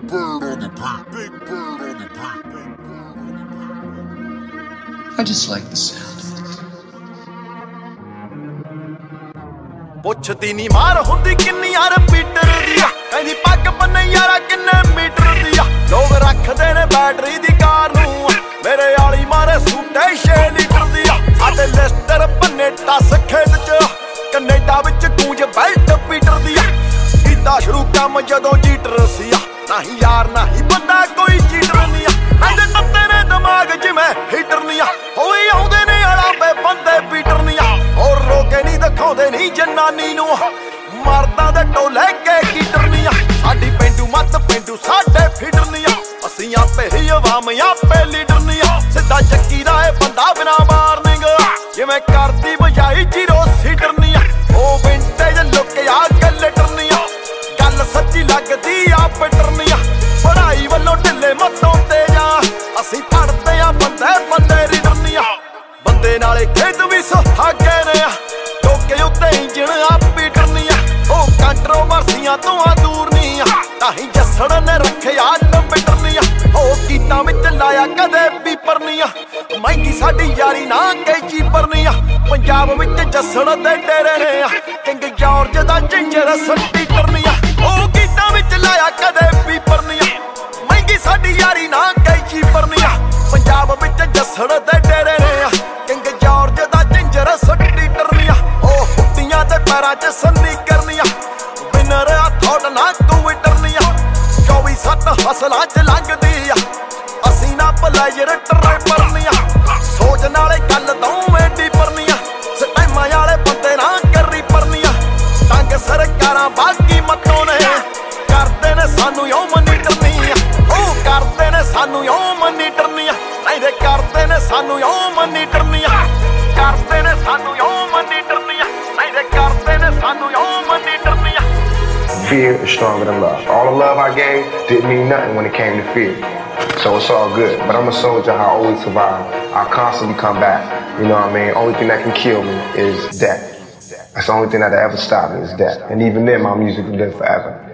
bird on the beat. Big bird on the beat. I just like the sound. ਪੁੱਛਦੀ ਨੀ ਮਾਰ ਹੁੰਦੀ ਕਿੰਨੀ ਯਾਰ ਪੀਟਰ ਦੀ ਆ ਕਹਿੰਦੀ ਪੱਗ ਬੰਨੇ ਯਾਰਾ ਕਿੰਨੇ ਮੀਟਰ ਦੀ ਆ ਲੋਕ ਰੱਖਦੇ ਨੇ ਬੈਟਰੀ ਦੀ ਕਾਰ ਨੂੰ ਮੇਰੇ ਵਾਲੀ ਮਾਰੇ ਸੂਟੇ 6 ਲੀਟਰ ਦੀ ਆ ਸਾਡੇ ਲਿਸਟਰ ਬੰਨੇ ਟੱਸ ਖੇਤ ਚ ਕੈਨੇਡਾ ਵਿੱਚ ਗੂੰਜ ਬੈਲਟ ਪੀਟਰ ਦੀ ਆ ਕੀਤਾ ਸ਼ੁਰੂ ਕੰਮ ਜਦੋਂ ਜੀਟਰ ਸੀ ਆ ਨਹੀਂ ਯਾਰ ਨਹੀਂ ਬੰਦਾ ਕੋਈ ਚੀਟਰ ਨਹੀਂ ਆ ਕਹਿੰਦੇ ਤੱਤੇ ਨੇ ਦਿਮਾਗ ਜਿਵੇਂ ਹੀਟਰ ਨਹੀਂ ਆ ਹੋਈ ਆਉਂਦੇ ਨੇ ਆਲਾ ਬੇ ਬੰਦੇ ਪੀਟਰ ਨਹੀਂ ਆ ਹੋਰ ਰੋਕੇ ਨਹੀਂ ਦਿਖਾਉਂਦੇ ਨਹੀਂ ਜਨਾਨੀ ਨੂੰ ਮਰਦਾਂ ਦੇ ਟੋਲੇ ਕੇ ਕੀਟਰ ਨਹੀਂ ਆ ਸਾਡੀ ਪਿੰਡੂ ਮੱਤ ਪਿੰਡੂ ਸਾਡੇ ਫੀਟਰ ਨਹੀਂ ਆ ਅਸੀਂ ਆਪੇ ਹੀ ਆਵਾਮ ਆਪੇ ਲੀਡਰ ਨਹੀਂ ਆ ਸਿੱਧਾ ਚੱਕੀ ਦਾ ਇਹ ਬੰਦਾ ਬਿਨਾ ਵਾਰਨਿੰਗ ਜਿਵੇਂ ਕਰਦੀ ਬਜਾਈ ਜੀਰੋ ਸੀਟਰ ਨਹੀਂ ਆ ਉਹ ਵਿੰਟੇਜ ਲੁੱਕ ਆ ਗੱਲਟਰ ਨਹੀਂ ਆ ਗੱਲ ਸੱਚੀ ਲੱਗਦੀ ਆ ਪਿੱਟਰ ਨਹੀਂ ਆ ਪੜਾਈ ਵੱਲੋਂ ਢਿੱਲੇ ਮੱਤੋਂ ਤੇ ਜਾ ਅਸੀਂ ਪੜਦੇ ਆ ਬੰਦੇ ਰੀਡਰ ਨਹੀਂ ਆ ਬੰਦੇ ਨਾਲੇ ਖੇਤ ਵੀ ਸੁਹਾਗੇ ਨੇ ਆ ਟੋਕੇ ਉੱਤੇ ਇੰਜਣ ਆ ਪੀਟਰ ਨਹੀਂ ਆ ਉਹ ਕੰਟਰੋਵਰਸੀਆਂ ਤੋਂ ਆ ਦੂਰ ਨਹੀਂ ਆ ਤਾਹੀਂ ਜੱਸੜ ਨੇ ਰੱਖਿਆ ਨੰਬਰ ਨਹੀਂ ਆ ਉਹ ਗੀਤਾਂ ਵਿੱਚ ਲਾਇਆ ਕਦੇ ਪੀਪਰ ਨਹੀਂ ਆ ਮਹਿੰਗੀ ਸਾਡੀ ਯਾਰੀ ਨਾ ਕੈਚੀ ਪਰ ਨਹੀਂ ਆ ਪੰਜਾਬ ਵਿੱਚ ਜੱਸੜ ਦੇ ਡੇਰੇ ਨੇ ਆ ਕਿੰਗ ਜਾਰਜ ਦਾ ਜਿੰਜਰ ਸਪੀਕਰ ਨਹੀਂ ਆ ਉਹ ਗੀਤਾਂ ਵਿੱਚ ਲਾਇਆ ਕਦੇ ਪੀਪਰ ਨਹੀਂ ਆ ਮਹਿੰਗੀ ਸਾਡੀ ਯਾਰੀ ਨਾ ਕੈਚੀ ਪਰ ਨਹੀਂ ਆ ਪੰਜਾਬ ਵਿੱਚ ਜੱਸੜ ਦੇ ਡੇਰੇ ਨੇ ਆ ਕਿੰਗ ਜਾਰਜ ਦਾ ਜਿੰਜਰ ਸਪੀਕਰ ਨਹੀਂ ਆ ਉਹ ਹੁੱਡੀਆਂ ਤੇ ਪੈਰਾਂ 'ਚ ਸੰਨੀ ਕਰਨੀ ਆ ਵਿਨਰ ਆ ਥੋੜਾ ਨਾ ਟਵਿੱਟਰ ਨਹੀਂ ਆ 24/7 ਹਸਲਾਂ 'ਚ ਲੰਘਦੀ ਆ ਅਸੀਂ ਨਾ ਪਲਾਇਰ ਟਰੈਪਰ ਨਹੀਂ ਆ ਸੋਚ ਨਾਲੇ ਗੱਲ ਦੋਵੇਂ ਡੀਪਰ ਨਹੀਂ ਆ ਸਟੈਮਾਂ ਵਾਲੇ ਬੰਦੇ ਨਾ ਕਰੀ ਪਰਨੀ ਆ ਤੰਗ ਸਰਕਾਰਾਂ ਬਾਕੀ ਮੱਤੋਂ ਨੇ ਕਰਦੇ ਨੇ ਸਾਨੂੰ ਯੋ ਮਨੀਟਰ ਨਹੀਂ ਆ ਉਹ ਕਰਦੇ ਨੇ ਸਾਨੂੰ ਯੋ ਮਨੀਟਰ ਨਹੀਂ ਆ ਕਹਿੰਦੇ ਕਰਦੇ ਨੇ ਸਾਨੂੰ ਯੋ ਮਨੀਟਰ ਨਹੀਂ ਆ ਕਰਦੇ ਨੇ ਸਾਨੂੰ ਯੋ ਮਨੀਟਰ ਨਹੀਂ ਆ ਕਹਿੰਦੇ ਕਰਦੇ ਨੇ ਸਾਨੂੰ ਯੋ ਮਨੀਟਰ ਨਹੀਂ ਆ Fear is stronger than love. All the love I gave didn't mean nothing when it came to fear. So it's all good. But I'm a soldier, I always survive. I constantly come back. You know what I mean? Only thing that can kill me is death. That's the only thing that ever stopped me is death. And even then, my music will live forever.